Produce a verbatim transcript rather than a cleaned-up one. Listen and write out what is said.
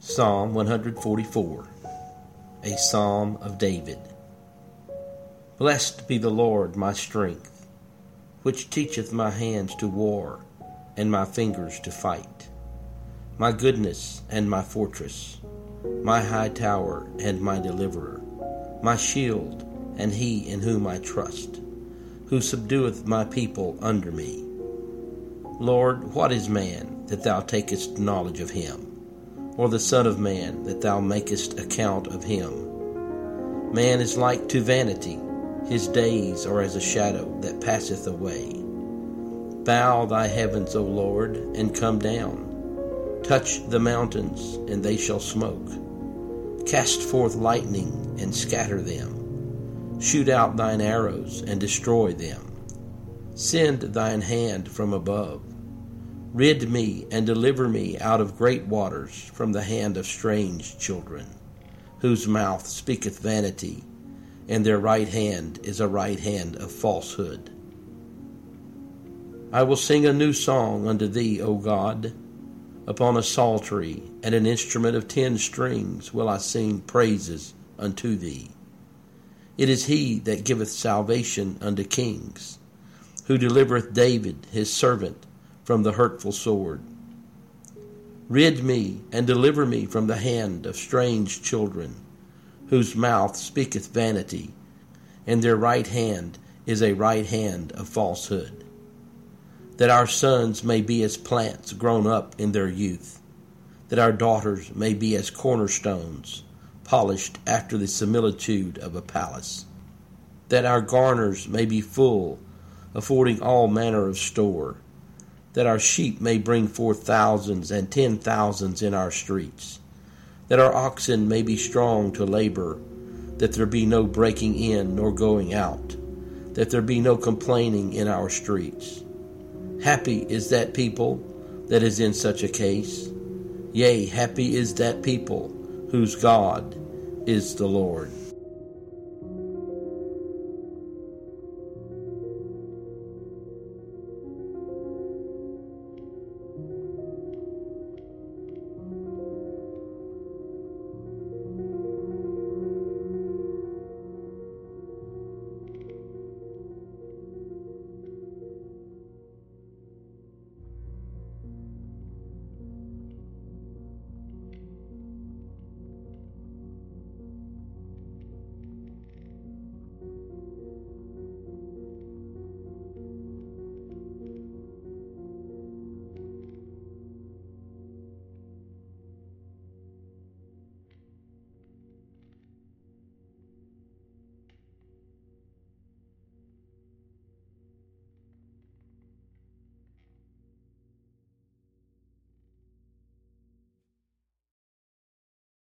Psalm one forty-four, a Psalm of David. Blessed be the Lord my strength, which teacheth my hands to war, and my fingers to fight. My goodness and my fortress, my high tower and my deliverer, my shield and he in whom I trust, who subdueth my people under me. Lord, what is man, that thou takest knowledge of him? Or the Son of Man, that thou makest account of him? Man is like to vanity, his days are as a shadow that passeth away. Bow thy heavens, O Lord, and come down. Touch the mountains, and they shall smoke. Cast forth lightning, and scatter them. Shoot out thine arrows, and destroy them. Send thine hand from above. Rid me and deliver me out of great waters, from the hand of strange children, whose mouth speaketh vanity, and their right hand is a right hand of falsehood. I will sing a new song unto thee, O God. Upon a psaltery and an instrument of ten strings will I sing praises unto thee. It is he that giveth salvation unto kings, who delivereth David his servant from the hurtful sword. Rid me and deliver me from the hand of strange children, whose mouth speaketh vanity, and their right hand is a right hand of falsehood. That our sons may be as plants grown up in their youth, that our daughters may be as cornerstones, polished after the similitude of a palace. That our garners may be full, affording all manner of store, that our sheep may bring forth thousands and ten thousands in our streets, that our oxen may be strong to labor, that there be no breaking in nor going out, that there be no complaining in our streets. Happy is that people that is in such a case. Yea, happy is that people whose God is the Lord.